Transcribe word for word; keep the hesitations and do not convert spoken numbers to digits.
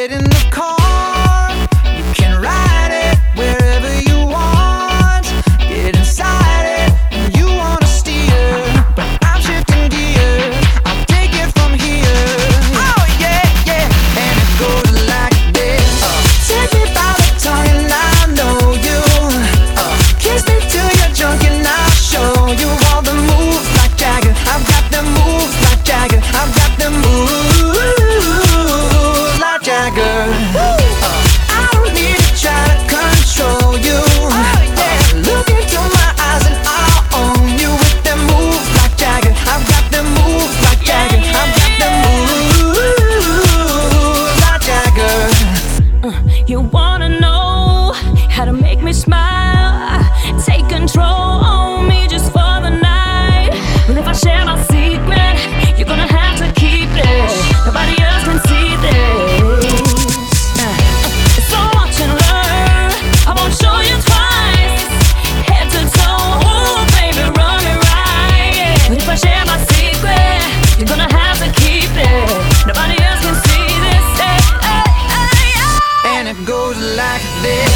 Get in the car, you can ride it wherever you want. Get inside it, and you wanna steer, but I'm shifting gears. I'll take it from here. Oh yeah, yeah, and it goes like this. uh, Take me by the tongue and I know you. uh, Kiss me till you're drunk and I'll show you all the moves like Jagger. I've got them moves like Jagger. I've got them moves like Jagger. uh, I don't need to try to control you. Oh, yeah. uh, Look into my eyes and I'll own you with them moves like Jagger. I've got them moves like Jagger. I've got them moves like Jagger. Uh, you wanna know how to make me smile? Take control on me just for the night. Well, if I share my secret, you're gonna have to keep it. Nobody else can see this. Uh, it's so watch and learn. I won't show you twice. Head to toe, ooh, baby, run it right. But if I share my secret, you're gonna have to keep it. Nobody else can see this. Hey, hey, hey, hey. And it goes like this.